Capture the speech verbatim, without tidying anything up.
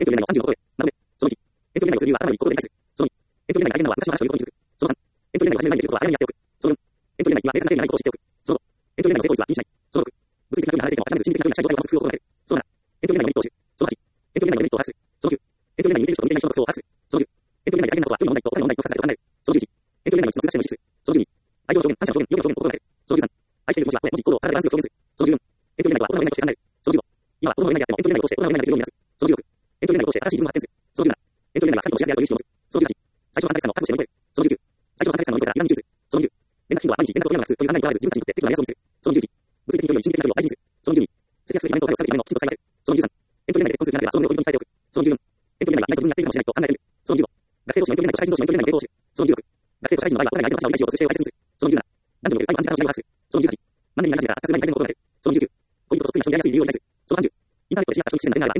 エントリー内のさんじゅうのことで、なので、そのいち、エントリー内の数理は頭にいくことで理解する。そのに、エントリー内が大変なのは私の話を言うことに気づく。そのさん、エントリー内が始める前にできることは早めにやっておく。そのよん、エントリー内は明確な定義がないことを知っておく。そのご、エントリー内の成功率は気にしない。そのろく、物理的な距離が離れていても諦めず心理的な距離が近い状態を保つ工夫を行える。そのなな、エントリー内のメリットを知る。そのはち、エントリー内のメリットを把握する。そのきゅう、エントリー内に似ている人と似ていない人の特徴を把握する。そのじゅう、エントリー内で大変なことは距離の問題とお金の問題と重ねて考える。そのじゅういち、エントリー内のいつつの数学者の実質。そのじゅうに、愛情の表現、感謝の表現、予備の表現を心がける。そのじゅうさん、愛している文字は声、文字、行動、体でバランスを表現する。そのじゅうよん、エントリー内は大人の上ないとして考える。そのじゅうご、今は大人の上ないであってもエントリー内を通して大人の上ないできるように目指す。そのじゅうろく、エントリー内を通して新しい自分を発見する。そのじゅうなな、エントリー内は神との知り合いであるという意識を持つ。そのじゅうはち、最初のさんかげつ間の覚悟して乗り越える。そのじゅうきゅう、最初のさんかげつ間の乗り越えたら気軽に移住する。そのにじゅう、連絡頻度は毎日連絡を取りながらという考えにとらわれず自分たちにとって適度な目安を見せる。そのにじゅういち、物理的に距離より心理的な距離を大事にする。そのにじゅうに、節約する場面と作るためのきちんと使い分ける。そのにじゅうさん、エントリー内で結婚する気になればその魅力を恋人に伝えておく。そのにじゅうよん、エントリー内は意外と自分にやっているかもしれないと考えてみる。そのにじゅうご、学生同士のエントリー内と社会人同士のエントリー内の抵抗を知る。そのにじゅうろく、学生と社会人の場合はお互い相手の立場を理解しようと姿勢を大切にする。そのにじゅうなな、何度もよる愛の安全感を知り合いを把握する。そのにじゅうはち、何年になり始めたら悪化する前に改善のことが出る。そのにじゅうきゅう、恋人と特に人にやりやすい理由を理解する。そのさんじゅう、インターネットで知り合った人に視点が